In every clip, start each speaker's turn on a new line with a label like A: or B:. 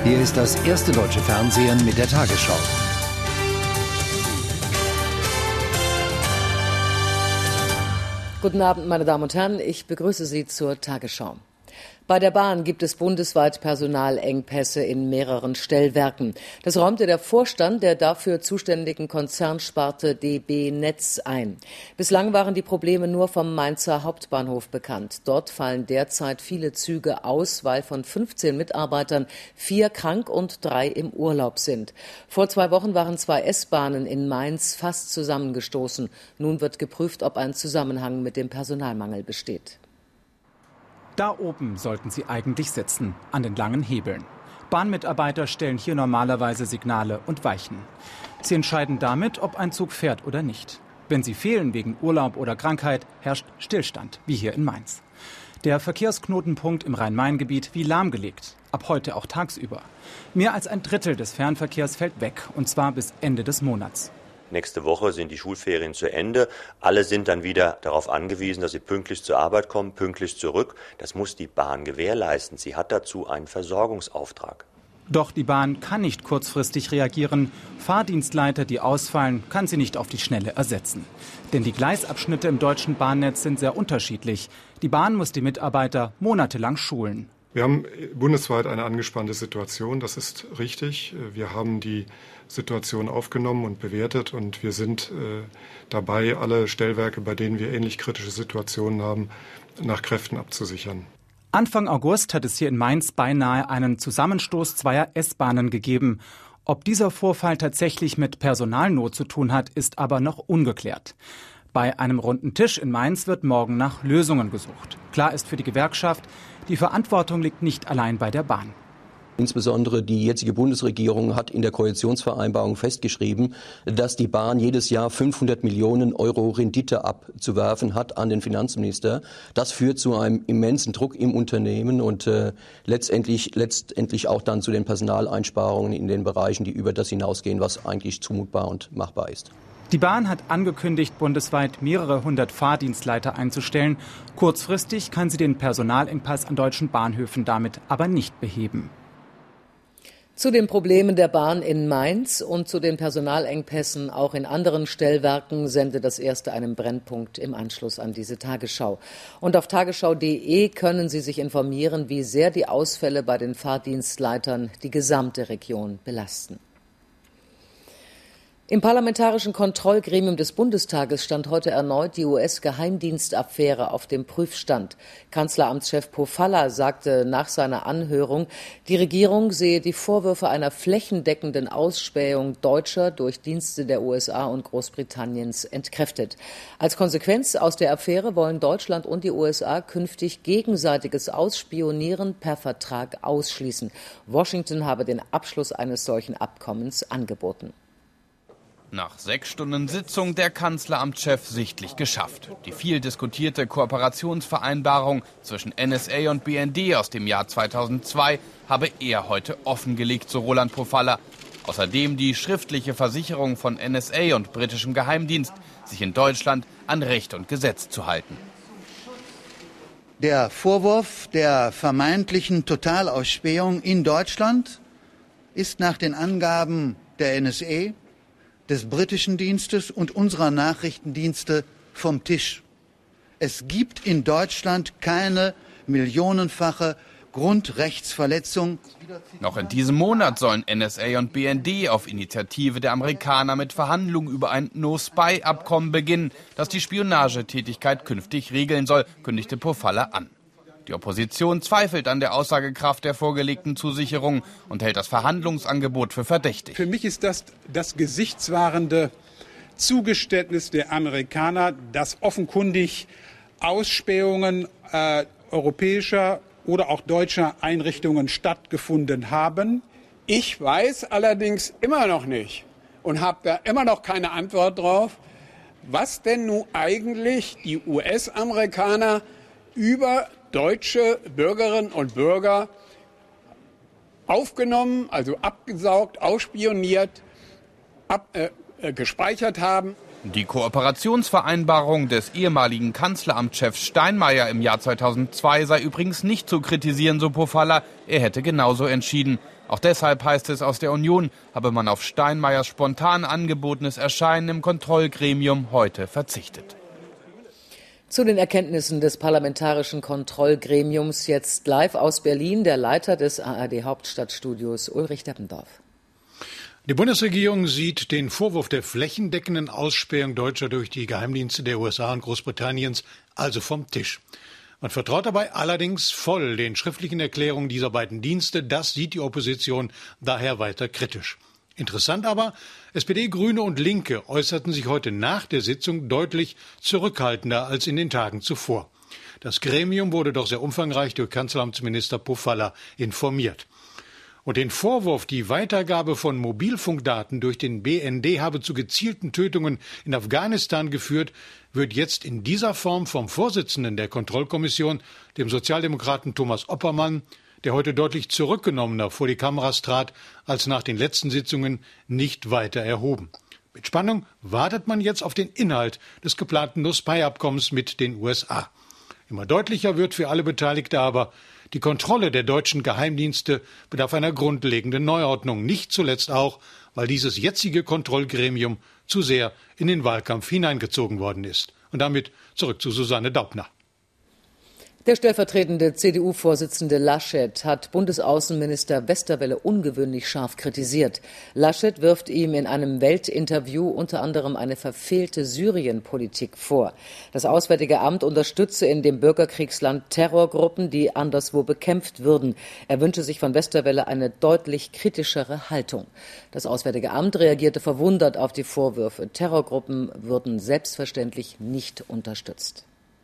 A: Hier ist das erste deutsche Fernsehen mit der Tagesschau.
B: Guten Abend, meine Damen und Herren. Ich begrüße Sie zur Tagesschau. Bei der Bahn gibt es bundesweit Personalengpässe in mehreren Stellwerken. Das räumte der Vorstand der dafür zuständigen Konzernsparte DB Netz ein. Bislang waren die Probleme nur vom Mainzer Hauptbahnhof bekannt. Dort fallen derzeit viele Züge aus, weil von 15 Mitarbeitern 4 krank und 3 im Urlaub sind. Vor 2 Wochen waren 2 S-Bahnen in Mainz fast zusammengestoßen. Nun wird geprüft, ob ein Zusammenhang mit dem Personalmangel besteht.
C: Da oben sollten sie eigentlich sitzen, an den langen Hebeln. Bahnmitarbeiter stellen hier normalerweise Signale und Weichen. Sie entscheiden damit, ob ein Zug fährt oder nicht. Wenn sie fehlen wegen Urlaub oder Krankheit, herrscht Stillstand, wie hier in Mainz. Der Verkehrsknotenpunkt im Rhein-Main-Gebiet wie lahmgelegt, ab heute auch tagsüber. Mehr als ein Drittel des Fernverkehrs fällt weg, und zwar bis Ende des Monats.
D: Nächste Woche sind die Schulferien zu Ende. Alle sind dann wieder darauf angewiesen, dass sie pünktlich zur Arbeit kommen, pünktlich zurück. Das muss die Bahn gewährleisten. Sie hat dazu einen Versorgungsauftrag.
C: Doch die Bahn kann nicht kurzfristig reagieren. Fahrdienstleiter, die ausfallen, kann sie nicht auf die Schnelle ersetzen. Denn die Gleisabschnitte im deutschen Bahnnetz sind sehr unterschiedlich. Die Bahn muss die Mitarbeiter monatelang schulen.
E: Wir haben bundesweit eine angespannte Situation, das ist richtig. Wir haben die Situation aufgenommen und bewertet und wir sind dabei, alle Stellwerke, bei denen wir ähnlich kritische Situationen haben, nach Kräften abzusichern.
C: Anfang August hat es hier in Mainz beinahe einen Zusammenstoß zweier S-Bahnen gegeben. Ob dieser Vorfall tatsächlich mit Personalnot zu tun hat, ist aber noch ungeklärt. Bei einem runden Tisch in Mainz wird morgen nach Lösungen gesucht. Klar ist für die Gewerkschaft, die Verantwortung liegt nicht allein bei der Bahn.
F: Insbesondere die jetzige Bundesregierung hat in der Koalitionsvereinbarung festgeschrieben, dass die Bahn jedes Jahr 500 Millionen Euro Rendite abzuwerfen hat an den Finanzminister. Das führt zu einem immensen Druck im Unternehmen und letztendlich auch dann zu den Personaleinsparungen in den Bereichen, die über das hinausgehen, was eigentlich zumutbar und machbar ist.
C: Die Bahn hat angekündigt, bundesweit mehrere hundert Fahrdienstleiter einzustellen. Kurzfristig kann sie den Personalengpass an deutschen Bahnhöfen damit aber nicht beheben.
B: Zu den Problemen der Bahn in Mainz und zu den Personalengpässen auch in anderen Stellwerken sendet das erste einen Brennpunkt im Anschluss an diese Tagesschau. Und auf tagesschau.de können Sie sich informieren, wie sehr die Ausfälle bei den Fahrdienstleitern die gesamte Region belasten. Im Parlamentarischen Kontrollgremium des Bundestages stand heute erneut die US-Geheimdienstaffäre auf dem Prüfstand. Kanzleramtschef Pofalla sagte nach seiner Anhörung, die Regierung sehe die Vorwürfe einer flächendeckenden Ausspähung Deutscher durch Dienste der USA und Großbritanniens entkräftet. Als Konsequenz aus der Affäre wollen Deutschland und die USA künftig gegenseitiges Ausspionieren per Vertrag ausschließen. Washington habe den Abschluss eines solchen Abkommens angeboten.
G: Nach 6 Stunden Sitzung der Kanzleramtschef sichtlich geschafft. Die viel diskutierte Kooperationsvereinbarung zwischen NSA und BND aus dem Jahr 2002 habe er heute offengelegt, so Roland Pofalla. Außerdem die schriftliche Versicherung von NSA und britischem Geheimdienst, sich in Deutschland an Recht und Gesetz zu halten.
H: Der Vorwurf der vermeintlichen Totalausspähung in Deutschland ist nach den Angaben der NSA, des britischen Dienstes und unserer Nachrichtendienste vom Tisch. Es gibt in Deutschland keine millionenfache Grundrechtsverletzung.
G: Noch in diesem Monat sollen NSA und BND auf Initiative der Amerikaner mit Verhandlungen über ein No-Spy-Abkommen beginnen, das die Spionagetätigkeit künftig regeln soll, kündigte Pofalla an. Die Opposition zweifelt an der Aussagekraft der vorgelegten Zusicherung und hält das Verhandlungsangebot für verdächtig.
I: Für mich ist das gesichtswahrende Zugeständnis der Amerikaner, dass offenkundig Ausspähungen europäischer oder auch deutscher Einrichtungen stattgefunden haben.
J: Ich weiß allerdings immer noch nicht und habe da immer noch keine Antwort drauf, was denn nun eigentlich die US-Amerikaner über deutsche Bürgerinnen und Bürger aufgenommen, also abgesaugt, ausspioniert, gespeichert haben.
G: Die Kooperationsvereinbarung des ehemaligen Kanzleramtschefs Steinmeier im Jahr 2002 sei übrigens nicht zu kritisieren, so Pofalla. Er hätte genauso entschieden. Auch deshalb, heißt es aus der Union, habe man auf Steinmeiers spontan angebotenes Erscheinen im Kontrollgremium heute verzichtet.
B: Zu den Erkenntnissen des Parlamentarischen Kontrollgremiums jetzt live aus Berlin der Leiter des ARD-Hauptstadtstudios Ulrich Deppendorf.
K: Die Bundesregierung sieht den Vorwurf der flächendeckenden Ausspähung Deutscher durch die Geheimdienste der USA und Großbritanniens also vom Tisch. Man vertraut dabei allerdings voll den schriftlichen Erklärungen dieser beiden Dienste. Das sieht die Opposition daher weiter kritisch. Interessant aber, SPD, Grüne und Linke äußerten sich heute nach der Sitzung deutlich zurückhaltender als in den Tagen zuvor. Das Gremium wurde doch sehr umfangreich durch Kanzleramtsminister Pofalla informiert. Und den Vorwurf, die Weitergabe von Mobilfunkdaten durch den BND habe zu gezielten Tötungen in Afghanistan geführt, wird jetzt in dieser Form vom Vorsitzenden der Kontrollkommission, dem Sozialdemokraten Thomas Oppermann, der heute deutlich zurückgenommener vor die Kameras trat als nach den letzten Sitzungen, nicht weiter erhoben. Mit Spannung wartet man jetzt auf den Inhalt des geplanten No-Spy-Abkommens mit den USA. Immer deutlicher wird für alle Beteiligten aber, die Kontrolle der deutschen Geheimdienste bedarf einer grundlegenden Neuordnung, nicht zuletzt auch, weil dieses jetzige Kontrollgremium zu sehr in den Wahlkampf hineingezogen worden ist. Und damit zurück zu Susanne Daubner.
B: Der stellvertretende CDU-Vorsitzende Laschet hat Bundesaußenminister Westerwelle ungewöhnlich scharf kritisiert. Laschet wirft ihm in einem Weltinterview unter anderem eine verfehlte Syrien-Politik vor. Das Auswärtige Amt unterstütze in dem Bürgerkriegsland Terrorgruppen, die anderswo bekämpft würden. Er wünsche sich von Westerwelle eine deutlich kritischere Haltung. Das Auswärtige Amt reagierte verwundert auf die Vorwürfe. Terrorgruppen würden selbstverständlich nicht unterstützt.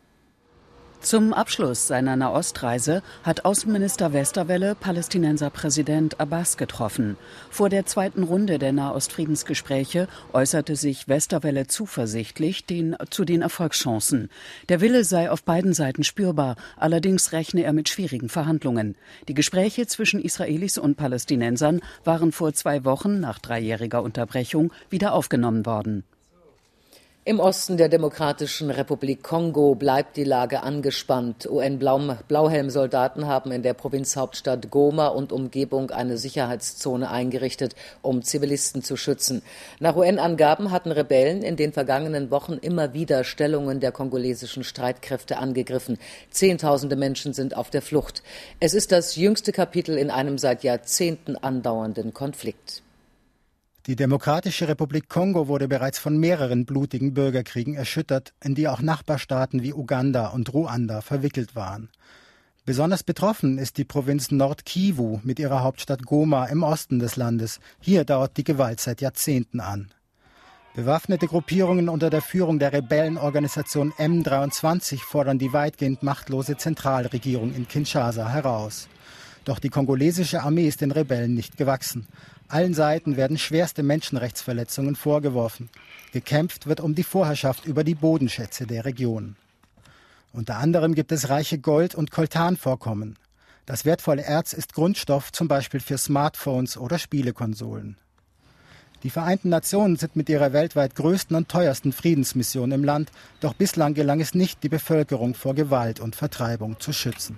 L: Zum Abschluss seiner Nahostreise hat Außenminister Westerwelle Palästinenser Präsident Abbas getroffen. Vor der zweiten Runde der Nahostfriedensgespräche äußerte sich Westerwelle zuversichtlich zu den Erfolgschancen. Der Wille sei auf beiden Seiten spürbar, allerdings rechne er mit schwierigen Verhandlungen. Die Gespräche zwischen Israelis und Palästinensern waren vor 2 Wochen nach 3-jähriger Unterbrechung wieder aufgenommen worden.
B: Im Osten der Demokratischen Republik Kongo bleibt die Lage angespannt. UN-Blauhelm-Soldaten haben in der Provinzhauptstadt Goma und Umgebung eine Sicherheitszone eingerichtet, um Zivilisten zu schützen. Nach UN-Angaben hatten Rebellen in den vergangenen Wochen immer wieder Stellungen der kongolesischen Streitkräfte angegriffen. Zehntausende Menschen sind auf der Flucht. Es ist das jüngste Kapitel in einem seit Jahrzehnten andauernden Konflikt.
M: Die Demokratische Republik Kongo wurde bereits von mehreren blutigen Bürgerkriegen erschüttert, in die auch Nachbarstaaten wie Uganda und Ruanda verwickelt waren. Besonders betroffen ist die Provinz Nord-Kivu mit ihrer Hauptstadt Goma im Osten des Landes. Hier dauert die Gewalt seit Jahrzehnten an. Bewaffnete Gruppierungen unter der Führung der Rebellenorganisation M23 fordern die weitgehend machtlose Zentralregierung in Kinshasa heraus. Doch die kongolesische Armee ist den Rebellen nicht gewachsen. Allen Seiten werden schwerste Menschenrechtsverletzungen vorgeworfen. Gekämpft wird um die Vorherrschaft über die Bodenschätze der Region. Unter anderem gibt es reiche Gold- und Koltanvorkommen. Das wertvolle Erz ist Grundstoff zum Beispiel für Smartphones oder Spielekonsolen. Die Vereinten Nationen sind mit ihrer weltweit größten und teuersten Friedensmission im Land, doch bislang gelang es nicht, die Bevölkerung vor Gewalt und Vertreibung zu schützen.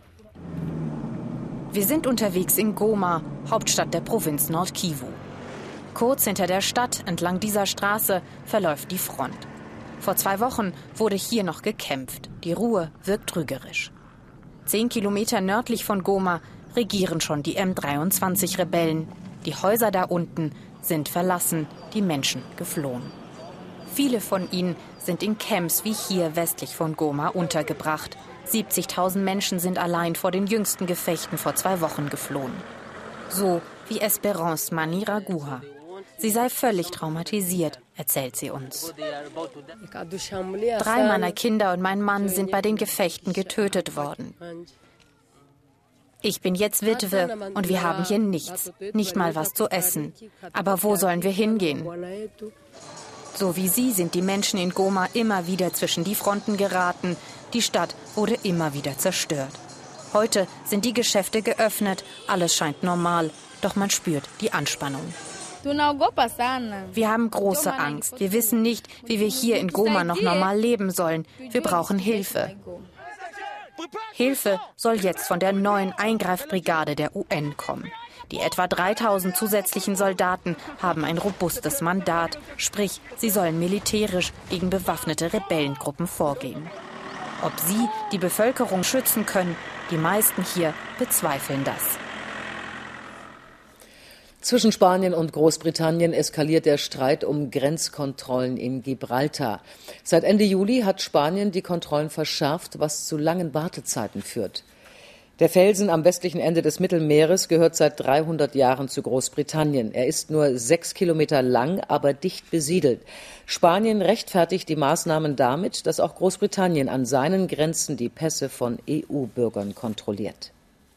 N: Wir sind unterwegs in Goma, Hauptstadt der Provinz Nord-Kivu. Kurz hinter der Stadt, entlang dieser Straße, verläuft die Front. Vor 2 Wochen wurde hier noch gekämpft. Die Ruhe wirkt trügerisch. 10 Kilometer nördlich von Goma regieren schon die M23-Rebellen. Die Häuser da unten sind verlassen, die Menschen geflohen. Viele von ihnen sind in Camps wie hier westlich von Goma untergebracht. 70.000 Menschen sind allein vor den jüngsten Gefechten vor 2 Wochen geflohen. So wie Esperance Maniraguha. Sie sei völlig traumatisiert, erzählt sie uns. 3 meiner Kinder und mein Mann sind bei den Gefechten getötet worden. Ich bin jetzt Witwe und wir haben hier nichts, nicht mal was zu essen. Aber wo sollen wir hingehen? So wie sie sind die Menschen in Goma immer wieder zwischen die Fronten geraten. Die Stadt wurde immer wieder zerstört. Heute sind die Geschäfte geöffnet, alles scheint normal, doch man spürt die Anspannung. Wir haben große Angst. Wir wissen nicht, wie wir hier in Goma noch normal leben sollen. Wir brauchen Hilfe. Hilfe soll jetzt von der neuen Eingreifbrigade der UN kommen. Die etwa 3000 zusätzlichen Soldaten haben ein robustes Mandat, sprich, sie sollen militärisch gegen bewaffnete Rebellengruppen vorgehen. Ob sie die Bevölkerung schützen können, die meisten hier bezweifeln das.
B: Zwischen Spanien und Großbritannien eskaliert der Streit um Grenzkontrollen in Gibraltar. Seit Ende Juli hat Spanien die Kontrollen verschärft, was zu langen Wartezeiten führt. Der Felsen am westlichen Ende des Mittelmeeres gehört seit 300 Jahren zu Großbritannien. Er ist nur 6 Kilometer lang, aber dicht besiedelt. Spanien rechtfertigt die Maßnahmen damit, dass auch Großbritannien an seinen Grenzen die Pässe von EU-Bürgern kontrolliert.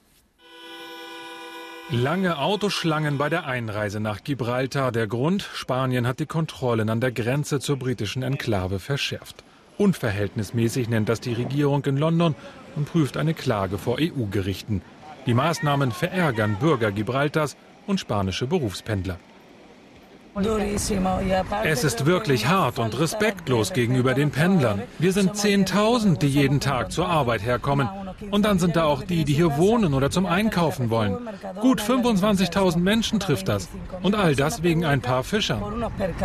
O: Lange Autoschlangen bei der Einreise nach Gibraltar. Der Grund: Spanien hat die Kontrollen an der Grenze zur britischen Enklave verschärft. Unverhältnismäßig nennt das die Regierung in London und prüft eine Klage vor EU-Gerichten. Die Maßnahmen verärgern Bürger Gibraltars und spanische Berufspendler. Es ist wirklich hart und respektlos gegenüber den Pendlern. Wir sind 10.000, die jeden Tag zur Arbeit herkommen. Und dann sind da auch die, die hier wohnen oder zum Einkaufen wollen. Gut 25.000 Menschen trifft das. Und all das wegen ein paar Fischern.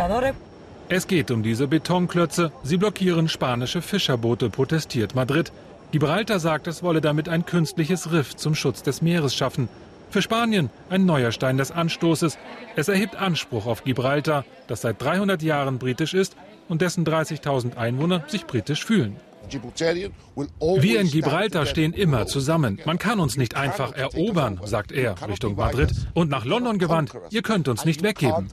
O: Es geht um diese Betonklötze. Sie blockieren spanische Fischerboote, protestiert Madrid. Gibraltar sagt, es wolle damit ein künstliches Riff zum Schutz des Meeres schaffen. Für Spanien ein neuer Stein des Anstoßes. Es erhebt Anspruch auf Gibraltar, das seit 300 Jahren britisch ist und dessen 30.000 Einwohner sich britisch fühlen. Wir in Gibraltar stehen immer zusammen. Man kann uns nicht einfach erobern, sagt er Richtung Madrid. Und nach London gewandt, ihr könnt uns nicht weggeben.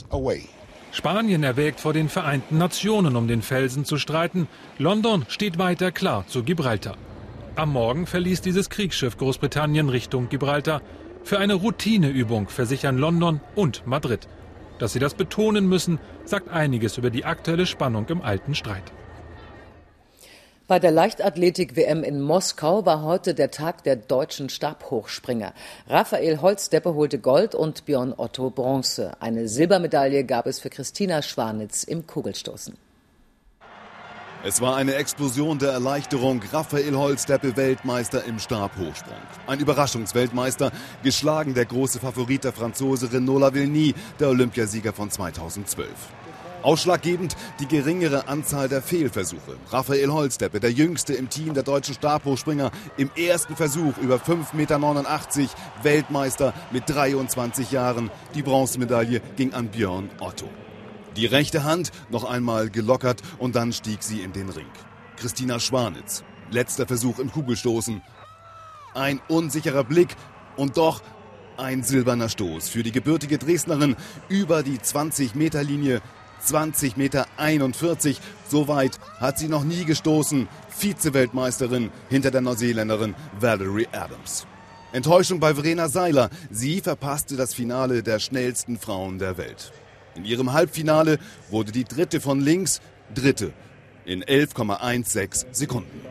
O: Spanien erwägt, vor den Vereinten Nationen um den Felsen zu streiten. London steht weiter klar zu Gibraltar. Am Morgen verließ dieses Kriegsschiff Großbritannien Richtung Gibraltar. Für eine Routineübung versichern London und Madrid. Dass sie das betonen müssen, sagt einiges über die aktuelle Spannung im alten Streit.
B: Bei der Leichtathletik-WM in Moskau war heute der Tag der deutschen Stabhochspringer. Raphael Holzdeppe holte Gold und Björn Otto Bronze. Eine Silbermedaille gab es für Christina Schwanitz im Kugelstoßen.
P: Es war eine Explosion der Erleichterung. Raphael Holzdeppe Weltmeister im Stabhochsprung. Ein Überraschungsweltmeister, geschlagen der große Favorit der Franzose Renaud Lavillenie, der Olympiasieger von 2012. Ausschlaggebend die geringere Anzahl der Fehlversuche. Raphael Holzdeppe, der jüngste im Team der deutschen Stabhochspringer, im ersten Versuch über 5,89 Meter, Weltmeister mit 23 Jahren. Die Bronzemedaille ging an Björn Otto. Die rechte Hand noch einmal gelockert und dann stieg sie in den Ring. Christina Schwanitz, letzter Versuch im Kugelstoßen. Ein unsicherer Blick und doch ein silberner Stoß für die gebürtige Dresdnerin über die 20-Meter-Linie. 20,41 Meter. So weit hat sie noch nie gestoßen. Vize-Weltmeisterin hinter der Neuseeländerin Valerie Adams. Enttäuschung bei Verena Seiler. Sie verpasste das Finale der schnellsten Frauen der Welt. In ihrem Halbfinale wurde die dritte von links Dritte in 11,16 Sekunden.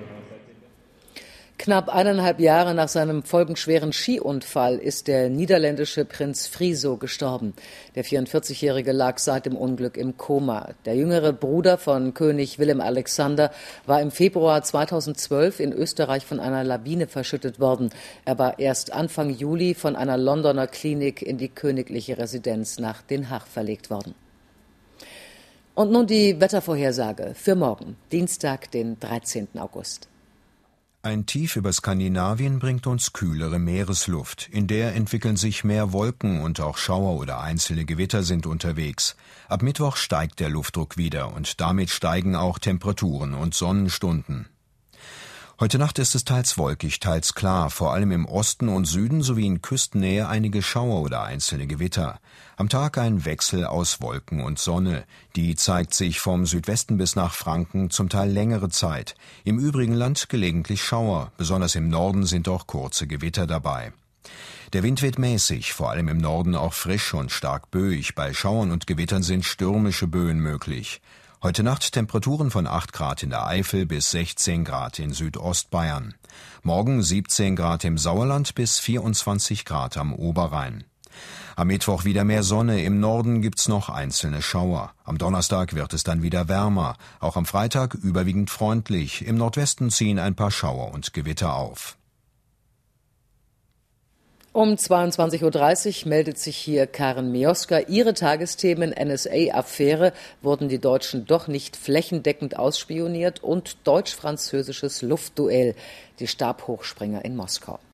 B: Knapp 1,5 Jahre nach seinem folgenschweren Skiunfall ist der niederländische Prinz Friso gestorben. Der 44-Jährige lag seit dem Unglück im Koma. Der jüngere Bruder von König Willem-Alexander war im Februar 2012 in Österreich von einer Lawine verschüttet worden. Er war erst Anfang Juli von einer Londoner Klinik in die königliche Residenz nach Den Haag verlegt worden. Und nun die Wettervorhersage für morgen, Dienstag, den 13. August.
Q: Ein Tief über Skandinavien bringt uns kühlere Meeresluft. In der entwickeln sich mehr Wolken und auch Schauer oder einzelne Gewitter sind unterwegs. Ab Mittwoch steigt der Luftdruck wieder und damit steigen auch Temperaturen und Sonnenstunden. Heute Nacht ist es teils wolkig, teils klar, vor allem im Osten und Süden sowie in Küstennähe einige Schauer oder einzelne Gewitter. Am Tag ein Wechsel aus Wolken und Sonne. Die zeigt sich vom Südwesten bis nach Franken zum Teil längere Zeit. Im übrigen Land gelegentlich Schauer, besonders im Norden sind auch kurze Gewitter dabei. Der Wind weht mäßig, vor allem im Norden auch frisch und stark böig. Bei Schauern und Gewittern sind stürmische Böen möglich. Heute Nacht Temperaturen von 8 Grad in der Eifel bis 16 Grad in Südostbayern. Morgen 17 Grad im Sauerland bis 24 Grad am Oberrhein. Am Mittwoch wieder mehr Sonne, im Norden gibt's noch einzelne Schauer. Am Donnerstag wird es dann wieder wärmer. Auch am Freitag überwiegend freundlich. Im Nordwesten ziehen ein paar Schauer und Gewitter auf.
B: Um 22.30 Uhr meldet sich hier Karen Mioska. Ihre Tagesthemen NSA-Affäre, wurden die Deutschen doch nicht flächendeckend ausspioniert, und deutsch-französisches Luftduell, die Stabhochspringer in Moskau.